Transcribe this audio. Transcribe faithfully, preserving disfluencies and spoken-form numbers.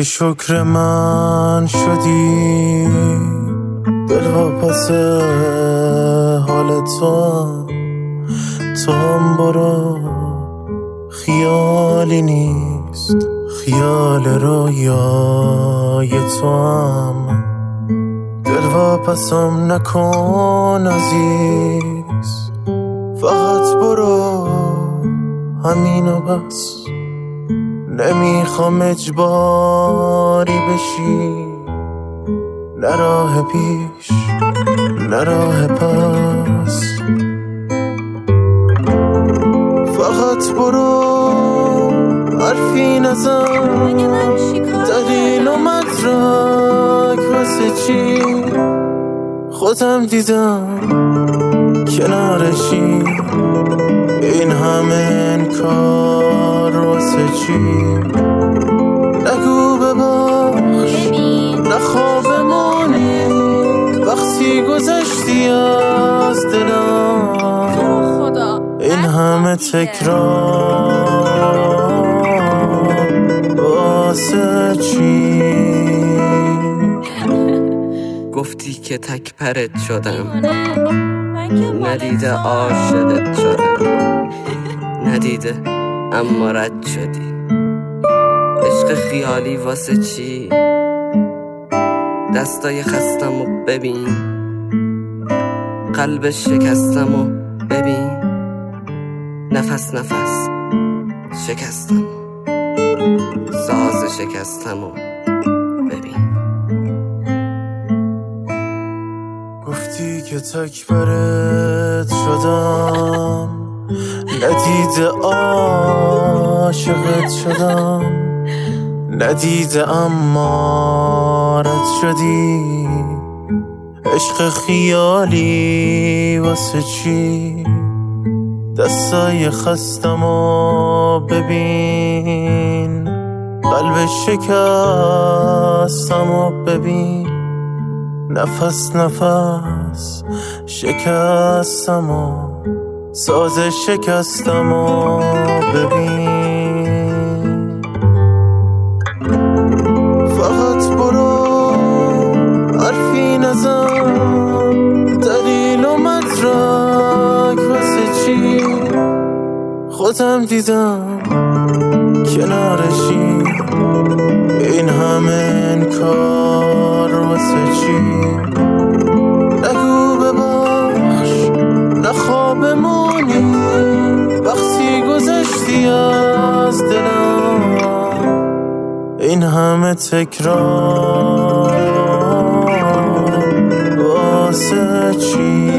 که شکر من شدی، دل واپس حال تو هم تو هم برو، خیالی نیست خیال رویای تو هم، دل واپسم نکن عزیز، فقط برو همینو بس، نمیخوام اجباری بشی، نه راه پیش نه راه پس، فقط برو حرفی نزن، دلیل و مدرک واسه چی، خودم دیدم کنارشی، این همه انکار واسه چی، نگو ببخش نخوابمونی وقتی گذشتی از دلم، این همه تکرار واسه چی. گفتی که تک پرت شدم، ندیده عاشقت شدم، ندیده اما رد شدی، عشق خیالی واسه چی، دستای خستمو ببین، قلب شکستمو ببین، نفس نفس شکستم، ساز شکستمو ببین. گفتی که تک برت شدم، ندیده عاشقت شدم، ندیده اما رد شدی، عشق خیالی واسه چی، دستای خستمو ببین، قلب شکستمو ببین، نفس نفس شکستمو، ساز شکستمو ببین، فقط برو حرفی نزن، دلیل و مدرک واسه چی، خودم دیدم کنارشی، این همه انکار واسه چی، نگو ببخش نخوابمونی وقتی گذشتی از دلم، این همه تکرار واسه چی.